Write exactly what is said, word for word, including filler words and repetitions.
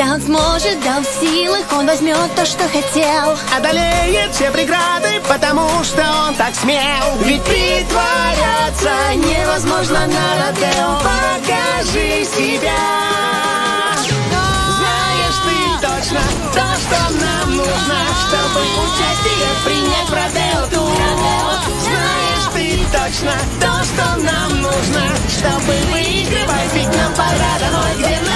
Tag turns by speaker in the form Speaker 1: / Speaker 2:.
Speaker 1: он сможет, да он в силах, он возьмет то, что хотел.
Speaker 2: Одолеет все преграды, потому что он так смел. Ведь притворяться невозможно на Родео. Покажи себя. Знаешь ты точно то, что нам нужно, чтобы участие принять в Родео-тур. Знаешь ты точно то, что нам нужно, чтобы выигрывать, ведь нам пора домой, где